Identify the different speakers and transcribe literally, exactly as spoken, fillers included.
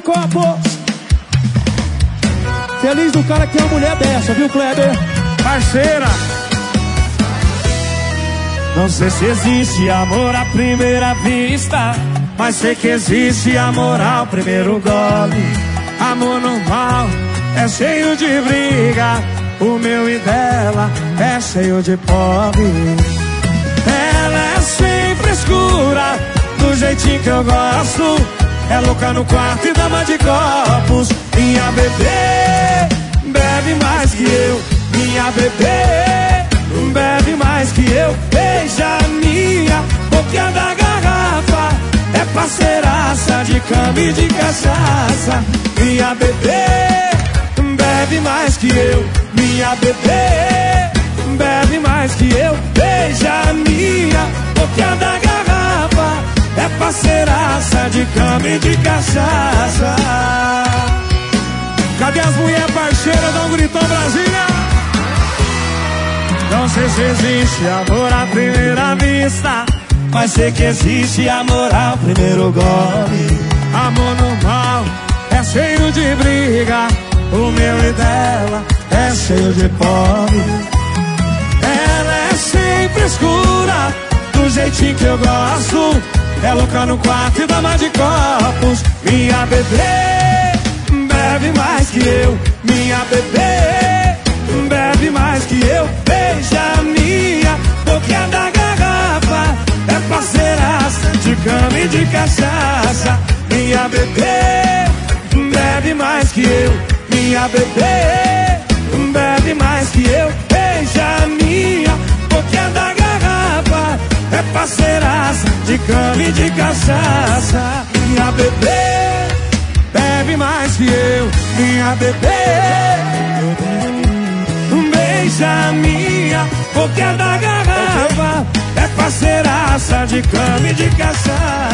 Speaker 1: copo. Feliz do cara que é uma mulher dessa, viu, Kleber?
Speaker 2: Parceira. Não sei se existe amor à primeira vista, mas sei que existe amor ao primeiro gole. Amor normal é cheio de briga, o meu e dela é cheio de pobre. Ela é sem frescura, do jeitinho que eu gosto. É louca no quarto e dama de copos. Minha bebê bebe mais que eu. Minha bebê bebe mais que eu. Beija minha boquinha da garrafa. É parceiraça de cama e de cachaça. Minha bebê bebe mais que eu. Minha bebê bebe mais que eu. Beija minha boquinha da garrafa. É parceiraça de cama e de cachaça. Cadê as mulheres parceiras? Dá um gritão, Brasília. Não sei se existe amor à primeira vista, mas sei que existe amor ao primeiro gole. Amor normal é cheio de briga, o meu e dela é cheio de pobre. Ela é sem frescura, do jeitinho que eu gosto. É louca no quarto e dama de copos. Minha bebê bebe mais que eu. Minha bebê bebe mais que eu. Beija minha boquinha da garrafa. É parceiraça de cama e de cachaça. Minha bebê bebe mais que eu. Minha bebê bebe mais que eu. Beija minha boquinha da garrafa. É parceiraça de cama e de cachaça. Minha bebê bebe mais que eu. Minha bebê beija minha boquinha da garrafa. É parceiraça de cama e de cachaça.